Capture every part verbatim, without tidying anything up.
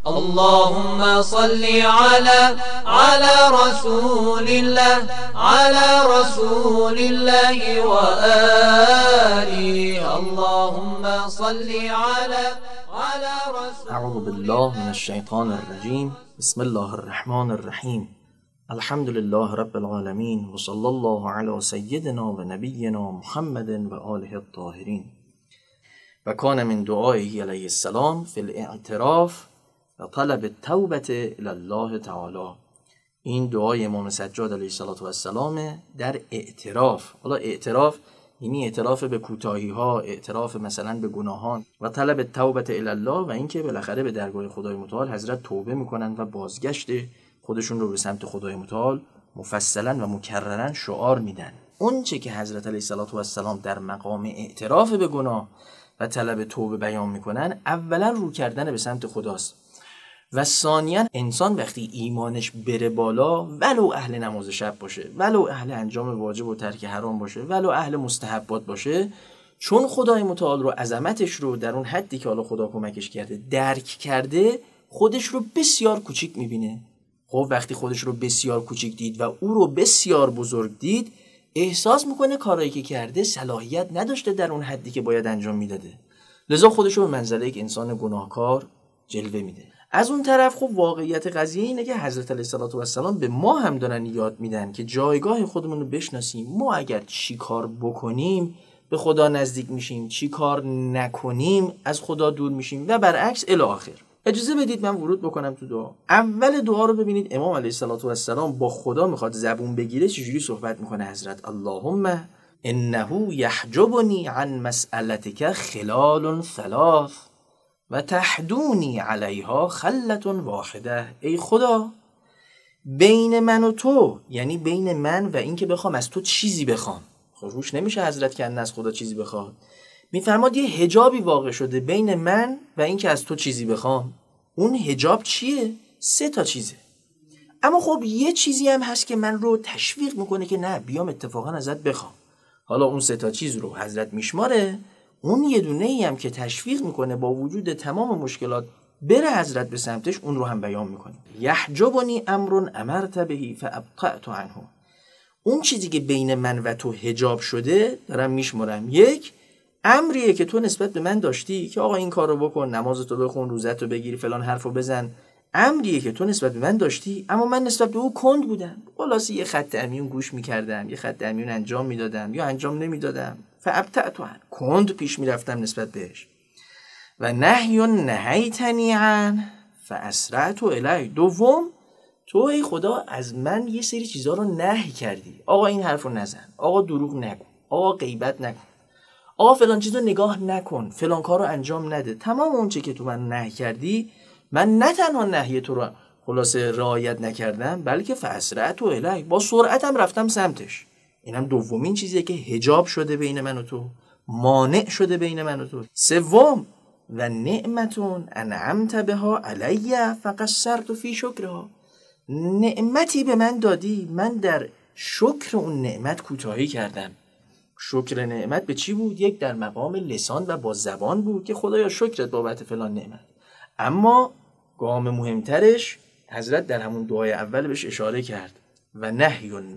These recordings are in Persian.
اللهم صل على على رسول الله على رسول الله وآله. اللهم صل على على رسول. اعوذ بالله من الشیطان الرجیم. بسم الله الرحمن الرحیم. الحمد لله رب العالمین و صلی الله علی سیدنا و نبینا محمد و آله الطاهرین. و کان من دعائه علیه السلام فی الاعتراف و طلب التوبه الی الله تعالی. این دعای امام سجاد علیه السلام در اعتراف. حالا اعتراف یعنی اعتراف به کوتاهی ها، اعتراف مثلا به گناهان، و طلب التوبه الی الله و اینکه بالاخره به درگاه خدای متعال حضرت توبه میکنن و بازگشت خودشون رو به سمت خدای متعال مفصلا و مکررن شعار میدن. اون چه که حضرت علیه السلام در مقام اعتراف به گناه و طلب توبه بیان میکنن، اولا رو کردن به سمت خداست و ثانیا انسان وقتی ایمانش بره بالا، ولو اهل نماز شب باشه، ولو اهل انجام واجب و ترک حرام باشه، ولو اهل مستحبات باشه، چون خدای متعال رو، عظمتش رو در اون حدی که حالا خدا کمکش کرده درک کرده، خودش رو بسیار کوچیک میبینه. خب وقتی خودش رو بسیار کوچیک دید و او رو بسیار بزرگ دید، احساس میکنه کارایی که کرده صلاحیت نداشته در اون حدی که باید انجام میداده، لذا خودش رو به منزله یک انسان گناهکار جلوه میده. از اون طرف خب واقعیت قضیه اینه که حضرت علیه السلام به ما هم دارن یاد میدن که جایگاه خودمون رو بشناسیم. ما اگر چی کار بکنیم به خدا نزدیک میشیم، چی کار نکنیم از خدا دور میشیم و برعکس الی آخر. اجازه بدید من ورود بکنم تو دعا. اول دعا رو ببینید امام علیه السلام با خدا میخواد زبون بگیره، چجوری صحبت میکنه حضرت. اللهم انه یحجبنی عن مسئلتک خلال ثلاث و تحدونی علیها خلة واحده. ای خدا، بین من و تو، یعنی بین من و این که بخوام از تو چیزی بخوام، خب روش نمیشه حضرت که از خدا چیزی بخواد. میفرماد یه حجابی واقع شده بین من و این که از تو چیزی بخوام. اون حجاب چیه؟ سه تا چیزه. اما خب یه چیزی هم هست که من رو تشویق میکنه که نه، بیام اتفاقا ازت بخوام. حالا اون سه تا چیز رو حضرت میشماره. اون یه دونه ای هم که تشویق میکنه با وجود تمام مشکلات بره حضرت به سمتش، اون رو هم بیان میکنه. یحجبنی امر امرت بهی فابطأت عنه. اون چیزی که بین من و تو حجاب شده دارم میشمارم. یک، امریه که تو نسبت به من داشتی که آقا این کار رو بکن، نمازتو بخون، روزتو بگیر، فلان حرفو بزن. امریه که تو نسبت به من داشتی، اما من نسبت به او کند بودم. خلاصه یه خط امیون گوش میکردم، یه خط امیون انجام میدادم یا انجام نمیدادم. فابطأت عنه، کند پیش میرفتم نسبت بهش. و نهی نهیتنی عنه فاسرعت الیه. دوم، تو ای خدا از من یه سری چیزا رو نهی کردی. آقا این حرفو نزن، آقا دروغ نگو، آقا غیبت نکن، آقا فلان چیزو نگاه نکن، فلان کارو انجام نده. تمام اون چه که تو من نهی کردی، من نه تنها نهی تو رو خلاصه رعایت نکردم، بلکه فاسرعت الیه، با سرعتم رفتم سمتش. اینم دومین چیزیه که حجاب شده بین من و تو، مانع شده بین من و تو. سوم، و نعمتون انعمت بها علی فقصرت فی شکرها. نعمتی به من دادی، من در شکر اون نعمت کوتاهی کردم. شکر نعمت به چی بود؟ یک، در مقام لسان و با زبان بود که خدایا شکرت بابت فلان نعمت. اما گام مهمترش حضرت در همون دعای اول بهش اشاره کرد. و نهیون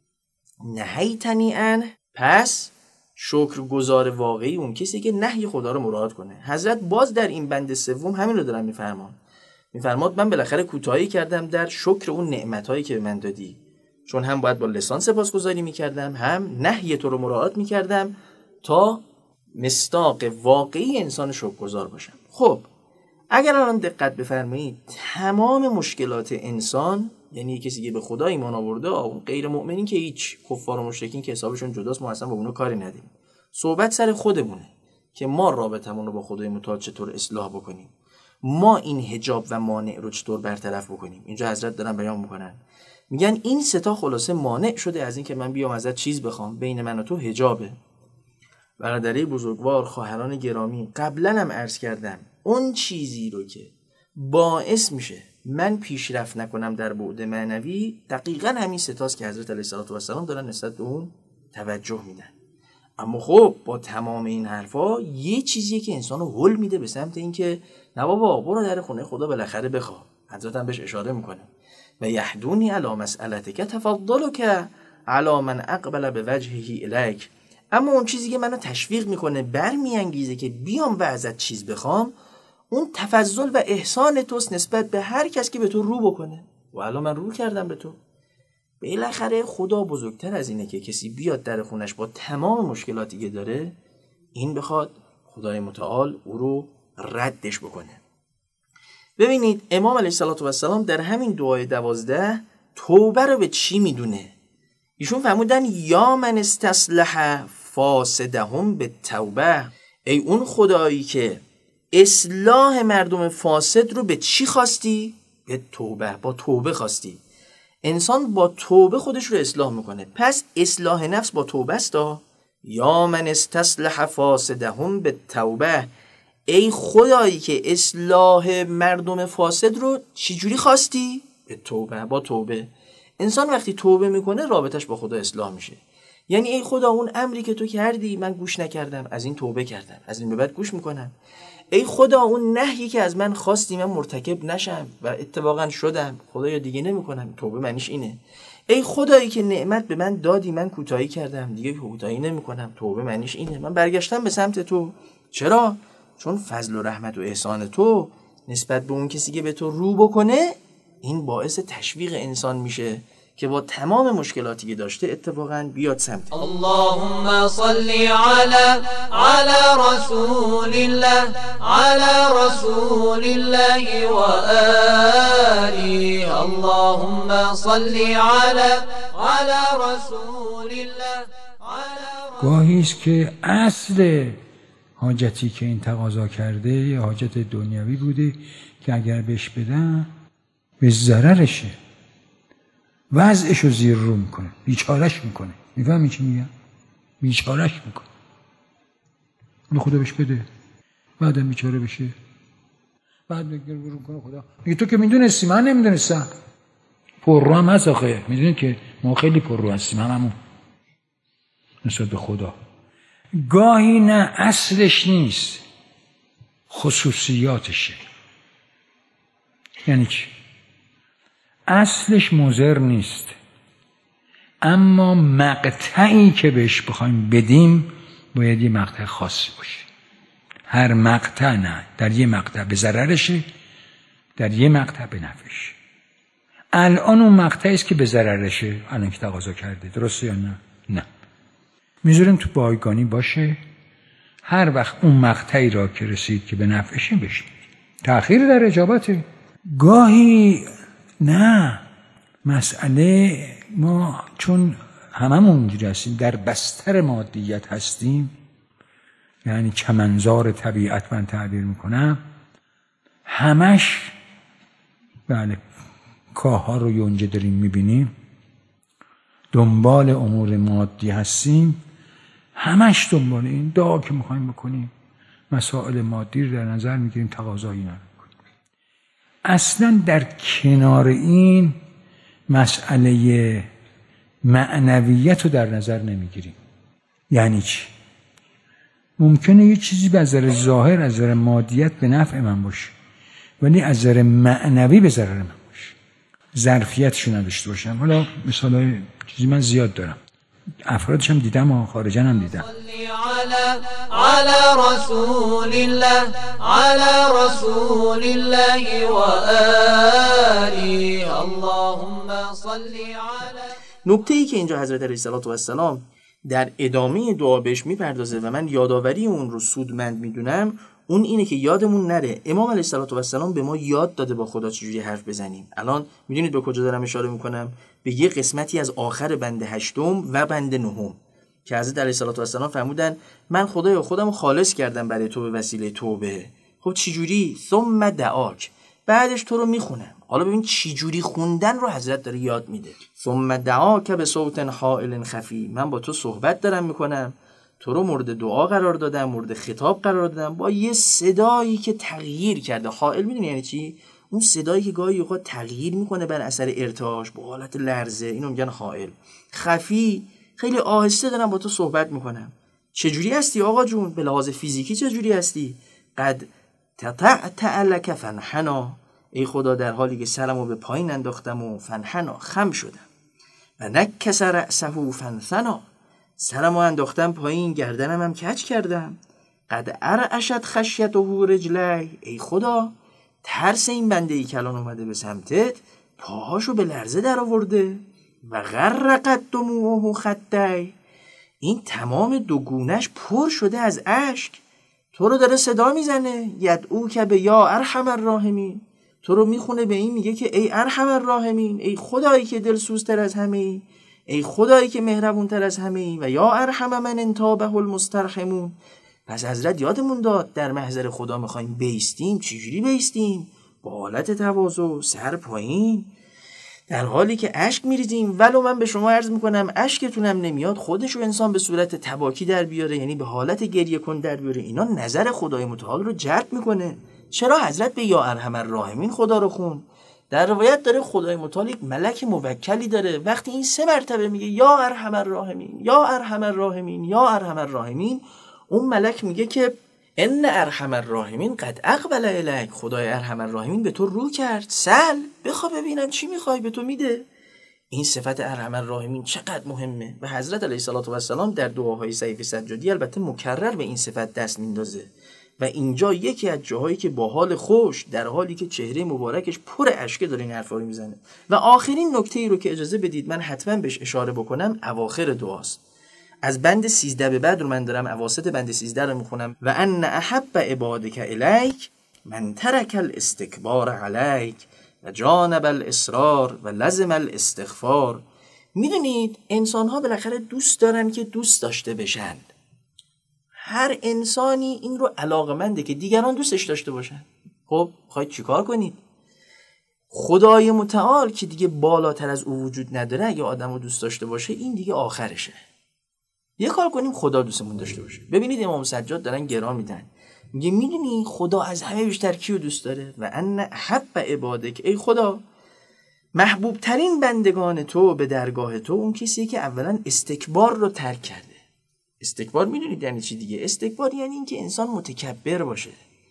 نهیتنی عنه. پس شکرگزار واقعی اون کسی که نهی خدا رو مراعات کنه. حضرت باز در این بند سوم همین رو دارن میفرمان. میفرماد من بالاخره کوتاهی کردم در شکر اون نعمتایی که به من دادی، چون هم باید با لسان سپاسگزاری میکردم، هم نهی تو رو مراعات میکردم تا مصداق واقعی انسان شکرگزار باشم. خب اگر الان دقت بفرمایید، تمام مشکلات انسان، یعنی کسی که به خدا ایمان آورده، اون غیر مؤمنین که هیچ، کفار و مشرکین که حسابشون جداست، ما اصلا با اونا کاری نداریم. صحبت سر خودمونه که ما رابطمون رو با خدای متعال چطور اصلاح بکنیم، ما این حجاب و مانع رو چطور برطرف بکنیم. اینجا حضرت دارن بیان میکنن، میگن این سه تا خلاصه مانع شده از این که من بیام ازت چیز بخوام. بین من و تو حجابه. برادرای بزرگوار، خواهران گرامی، قبلا هم عرض کردم اون چیزی رو که باعث میشه من پیشرفت نکنم در بعد معنوی، دقیقاً همین سه تاست که حضرت علیه السلام دارن نسبت به اون توجه میدن. اما خب با تمام این حرفا یه چیزیه که انسانو هول میده به سمت این که نه بابا برو در خونه خدا بالاخره بخوا. حضرت هم بهش اشاره میکنه و یهدونی علی مسئلتک تفضلک علی من اقبل به وجهه الیک. اما اون چیزی که منو تشویق میکنه برمیانگیزه که بیام و ازت چیز بخوام، اون تفضل و احسان توست نسبت به هر کس که به تو رو بکنه. و الان من رو کردم به تو. بالاخره خدا بزرگتر از اینه که کسی بیاد در خونش با تمام مشکلاتی که داره این بخواد خدای متعال او رو ردش بکنه. ببینید امام علیه السلام در همین دعای دوازده توبه رو به چی میدونه؟ ایشون فرمودن یا من استصلح فاسدهم به توبه. ای اون خدایی که اصلاح مردم فاسد رو به چی خواستی؟ به توبه. با توبه خواستی. انسان با توبه خودش رو اصلاح میکنه. پس اصلاح نفس با توبه است. یا من استصلح فاسدهم به توبه. ای خدایی که اصلاح مردم فاسد رو چجوری خواستی؟ به توبه. با توبه. انسان وقتی توبه میکنه رابطش با خدا اصلاح میشه. یعنی ای خدا اون امری که تو کردی من گوش نکردم، از این توبه کردم، از این به بعد گوش میکنم. ای خدا اون نهی که از من خواستی من مرتکب نشم و اتفاقا شدم، خدایا دیگه نمیکنم. توبه معنیش اینه. ای خدایی که نعمت به من دادی من کوتاهی کردم، دیگه کوتاهی نمیکنم. توبه معنیش اینه. من برگشتم به سمت تو. چرا؟ چون فضل و رحمت و احسان تو نسبت به اون کسی که به تو رو بکنه این باعث تشویق انسان میشه که با تمام مشکلاتی که داشته اتفاقا بیاد سمت. اللهم صل علی علی رسول الله علی رسول الله و آله. اللهم صل علی علی رسول الله. گاهی است که اصل حاجتی که این تقاضا کرده یه حاجت دنیوی بوده که اگر بهش بدن به ضررشه، وضعشو زیر رو میکنه، بیچارش میکنه. میفهمی چی میگم؟ بیچارش میکنه. به خدا بهش بده، بعدم بیچاره بشه، بعد بگیر رو کنه خدا. میگه تو که میدونستی من نمیدونستم. پررو هم هست آخه. میدونید که ما خیلی پررو هستیم هممون نسبت به خدا. گاهی نه اصلش نیست، خصوصیاتشه. یعنی چی؟ اصلش مضر نیست، اما مقطعی که بهش بخوایم بدیم باید یه مقطع خاصی باشه. هر مقطع نه، در یه مقطع به ضررشه، در یه مقطع به نفعشه. الان اون مقطعی است که به ضررشه، الان که تقاضا کرده. درسته یا نه؟ نه. میذاریم تو بایگانی باشه، هر وقت اون مقطعی را که رسید که به نفعشه بشه. تأخیر در اجابته. گاهی نه، مسئله ما چون هممون اونجوری هستیم، در بستر مادیت هستیم، یعنی چمنزار طبیعت من تعبیر میکنم، همش بله کاه ها رو یونجه داریم میبینیم، دنبال امور مادی هستیم، همش دنبال این دعا که میخوایم بکنیم مسائل مادی رو در نظر میگیریم، تقاضایی نداریم. اصلا در کنار این مسئله معنویت رو در نظر نمیگیریم. یعنی چی؟ ممکنه یه چیزی به نظر ظاهر از نظر مادیت به نفع من باشه ولی از نظر معنوی به ضرر من باشه، ظرفیتشو نداشته باشم. حالا مثلا چیزی من زیاد دارم، افرادش هم دیدم و خارجن هم دیدم. علی رسول الله علی رسول الله و آله. اللهم صل علی. نکته ای که اینجا حضرت علیه السلام در ادامه دعا بهش میپردازه و من یادآوری اون رو سودمند میدونم، اون اینه که یادمون نره امام علیه السلام به ما یاد داده با خدا چجوری حرف بزنیم. الان میدونید به کجا دارم اشاره میکنم؟ به یه قسمتی از آخر بند هشتم و بند نهم که حضرت علیه السلام فرمودن من خدایا خودمو خالص کردم برای تو به وسیله توبه. خب چجوری؟ ثم دعاک، بعدش تو رو میخونم. حالا ببین چجوری خوندن رو حضرت داره یاد میده. ثم دعاک به صوت حائل خفی، من با تو صحبت دارم میکنم، تو رو مورد دعا قرار دادم، مورد خطاب قرار دادم با یه صدایی که تغییر کرده. حائل میدونی یعنی چی؟ اون صدایی که گاهی اوقات تغییر میکنه بر اثر ارتعاش با حالت لرزه، اینو میگن حائل. خفی، خیلی آهسته دارم با تو صحبت میکنم. چجوری هستی آقا جون؟ به لحاظ فیزیکی چجوری هستی؟ قد تطعت لک فانحنا، ای خدا در حالی که سرمو به پایین انداختم و فنحنا خم شدم، و نکس رأسه فانثنا، سرمو انداختم پایین گردنم هم کج کردم. قد ارعشت خشیته رجلی، ای خدا ترس این بنده ای کلان اومده به سمتت پاهاشو به لرزه در آورده. و غرقت دموعه خدی، این تمام دوگونش پر شده از اشک، تو رو داره صدا میزنه. یدعو که به یا ارحم الراحمین، تو رو میخونه به این میگه که ای ارحم الراحمین، ای خدایی که دلسوزتر از همه ای، ای خدایی که مهربونتر از همه ای، و یا ارحم من انتابه المسترحمون. پس حضرت یادمون داد در محضر خدا میخوایم بیستیم. چجوری بیستیم؟ با حالت تواضع، سر پایین، در حالی که اشک میریزیم. ولو من به شما عرض میکنم اشکتونم نمیاد، خودشو انسان به صورت تباکی در بیاره، یعنی به حالت گریه کن در بیاره، اینا نظر خدای متعال رو جلب میکنه. چرا حضرت به یا ارحم الراحمین خدا رو خون؟ در روایت داره خدای متعال یک ملک موکلی داره، وقتی این سه مرتبه میگه یا ارحم الراحمین یا ارحم الراحمین یا ارحم الراحمین، اون ملک میگه که ان ارحم الراحمین قد اقبل الیک، خدای ارحم الراحمین به تو رو کرد، سل بخواه ببینم چی میخوای به تو میده. این صفت ارحم الراحمین چقدر مهمه و حضرت علیه الصلوة و السلام در دعاهای صحیفه سجادی البته مکرر به این صفت دست میندازه و اینجا یکی از جاهایی که با حال خوش در حالی که چهره مبارکش پر اشک داره این حرفا رو میزنه. و آخرین نکته ای رو که اجازه بدید من حتما بهش اشاره بکنم اواخر دعاست. از بند سیزده به بعد رو من دارم اواسط بند سیزده رو میخونم. و ان احب عبادک الیک من ترک الاستکبار علیک و جانب الاصرار و لزم الاستغفار. میدونید انسان ها بالاخره دوست دارن که دوست داشته بشن. هر انسانی این رو علاقمنده که دیگران دوستش داشته باشن. خب خواهید چیکار کنید؟ خدای متعال که دیگه بالاتر از او وجود نداره اگه آدم رو دوست داشته باشه این دیگه آخرشه. یه کار کنیم خدا دوستمون داشته باشه. ببینید امام سجاد دارن گرا میدن، میگه میدونی خدا از همه بیشتر کیو دوست داره؟ و ان احب عبادک، ای خدا محبوب ترین بندگان تو به درگاه تو اون کسی که اولا استکبار رو ترک کرده. استکبار میدونید یعنی چی دیگه؟ استکبار یعنی این که انسان متکبر باشه،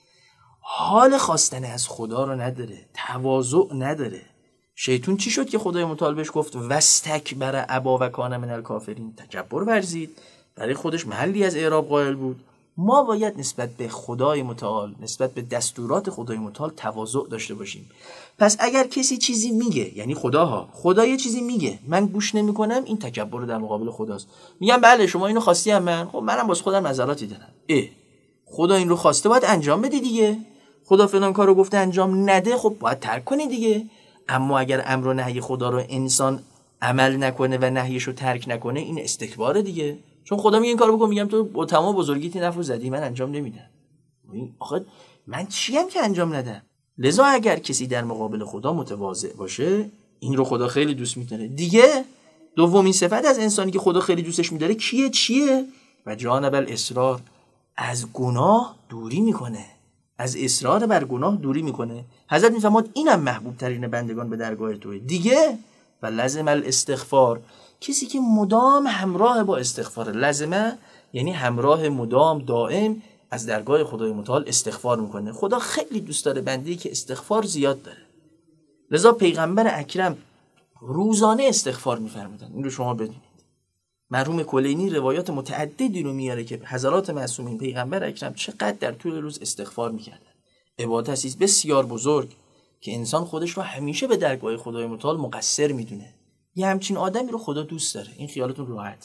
حال خواستن از خدا رو نداره، تواضع نداره. شیطون چی شد که خدای متعال بهش گفت واستکبر ابا و کان من الکافرین؟ تکبر ورزید، برای خودش محلی از اعراب قائل بود. ما باید نسبت به خدای متعال، نسبت به دستورات خدای متعال تواضع داشته باشیم. پس اگر کسی چیزی میگه، یعنی خداها خدا یه چیزی میگه من گوش نمیکنم، این تکبر در مقابل خداست. میگم بله شما اینو خواستی هم من، خب منم واسه خودم نظراتی دارم. اه خدا این رو خواسته باید انجام بده دیگه. خدا فلان کارو گفته انجام نده، خب باید ترک کنی دیگه. اما اگر امر و نهی خدا رو انسان عمل نکنه و نهیش رو ترک نکنه این استکباره دیگه. چون خدا میگه این کارو بکن، میگم تو با تمام بزرگیت نفو زدی من انجام نمیدم. آخه من چیم که انجام ندم؟ لذا اگر کسی در مقابل خدا متواضع باشه این رو خدا خیلی دوست می‌داره دیگه. دومین صفت از انسانی که خدا خیلی دوستش می‌داره کیه؟ چیه؟ و جانب الاصرار، از گناه دوری میکنه، از اصرار بر گناه دوری میکنه. حضرت میفرماد اینم محبوب ترین بندگان به درگاه توه دیگه. و لازم الاستغفار، کسی که مدام همراه با استغفار. لازمه یعنی همراه، مدام، دائم از درگاه خدای متعال استغفار میکنه. خدا خیلی دوست داره بنده‌ای که استغفار زیاد داره. لذا پیغمبر اکرم روزانه استغفار میفرمودن. این رو شما بدونید. مرحوم کلینی روایات متعددی رو میاره که حضرات معصومین پیغمبر اکرم چقدر در طول روز استغفار میکردن. عبادتی است بسیار بزرگ که انسان خودش رو همیشه به درگاه خدای متعال مقصر میدونه. یه همچین آدمی رو خدا دوست داره، این خیالتون راحت.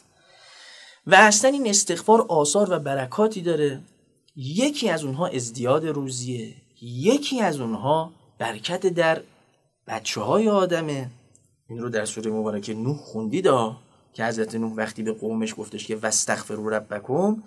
و اصلا این استغفار آثار و برکاتی داره. یکی از اونها ازدیاد روزیه، یکی از اونها برکت در بچه های آدمه. این رو در سوره مبارکه نوح خوندید که حضرت نوح وقتی به قومش گفتش که واستغفروا ربکم،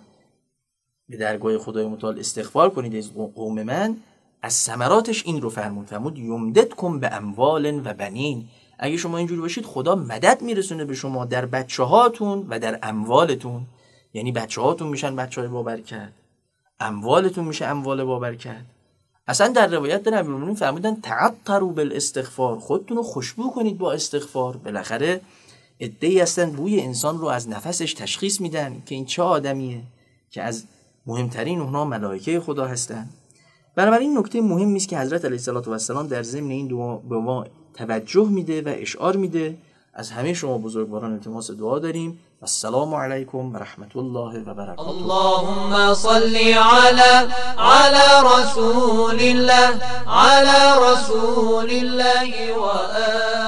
به درگاه خدای متعال استغفار کنید از قوم من، از ثمراتش این رو فرمود فرمود یمددکم به اموال و بنین. اگه شما اینجوری باشید خدا مدد میرسونه به شما در بچه هاتون و در اموالتون. یعنی بچه هاتون میشن بچه های بابرکت، اموالتون میشه اموال بابرکت. اصلا در روایت در امیرالمومنین فرمودن تعطروا بالاستغفار، خودتون رو خوشبو کنید با استغفار. بالاخره عده‌ای هستن بوی انسان رو از نفسش تشخیص میدن که این چه آدمیه. که از مهمترین اونها ملائکه خدا هستند. بنابراین نکته مهمی است که حضرت علیه السلام در ضمن این دعا به ما توجه میده و اشعار میده. از همه شما بزرگواران التماس دعا داریم. السلام علیکم و رحمت الله و برکاته. اللهم صل على على رسول الله على رسول الله و